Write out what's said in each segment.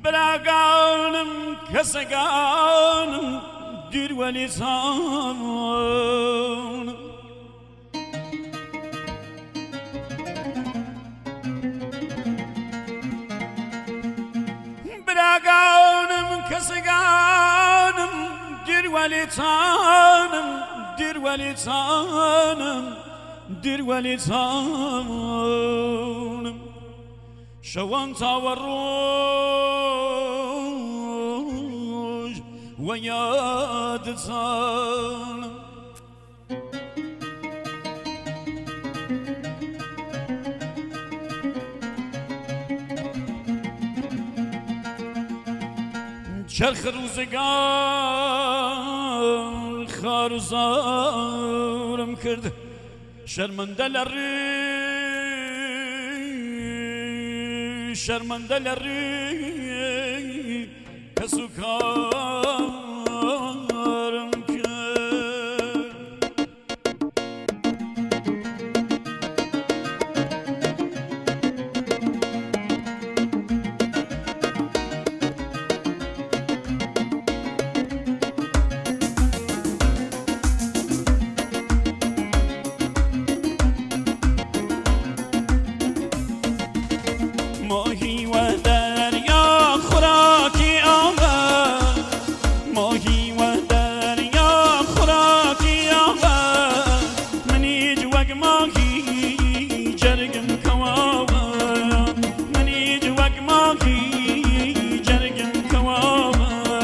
براغانم کسگانم دیر ولی سانم براغانم کسگانم دیر ولی سانم دیر ولی سانم دیر ولی سانم شوان تاوروج و یاد سانم چرخ روزگار خارزارم کرد شرمنده لری شرمنده لری کسو کارم کرد ماهی و دریا خوراکی آمد ماهی و دریا خوراکی آمد منی جوگ ماهی جرگم کوامد منی جوگ ماهی جرگم کوامد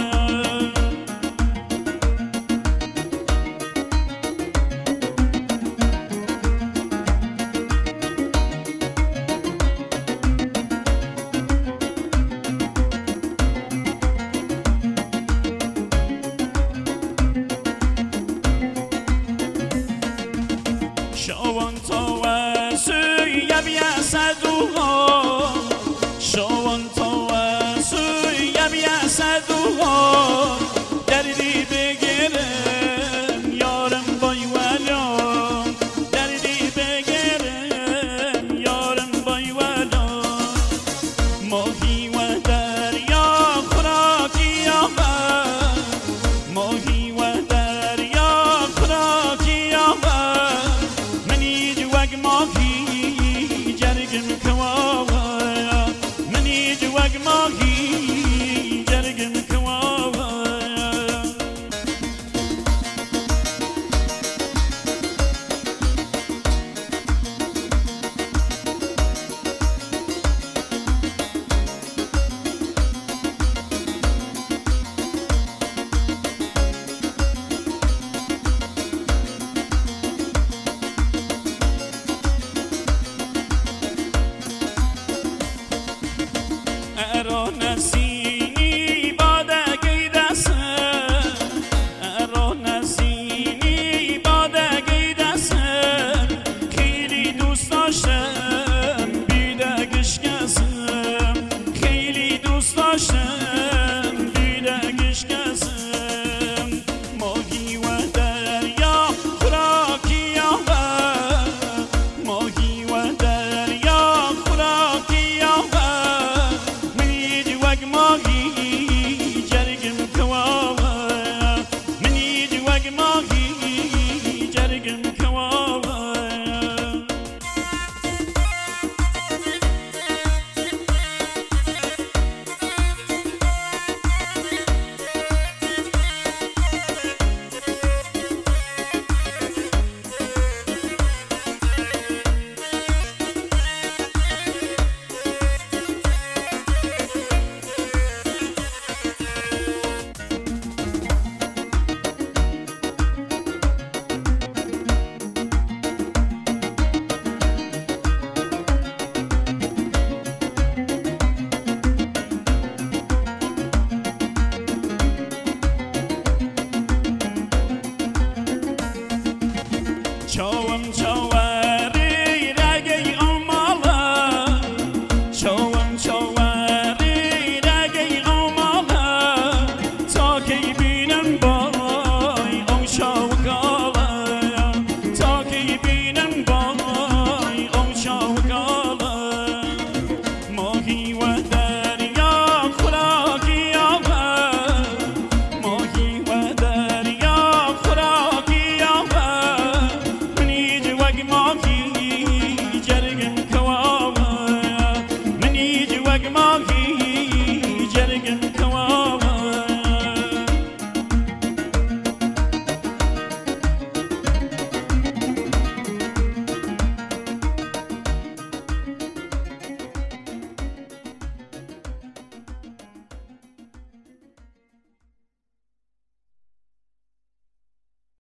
شوان تو سوی بیاسدوها شوان تو سوی بیاسدوها دردی بگیرم یارم بای ولام دردی بگیرم یارم بای ولام ماهی و دریا خوراکی آمد ماهی و دریا خوراکی آمد ماهی جرگم کوام منی جوگ ماهی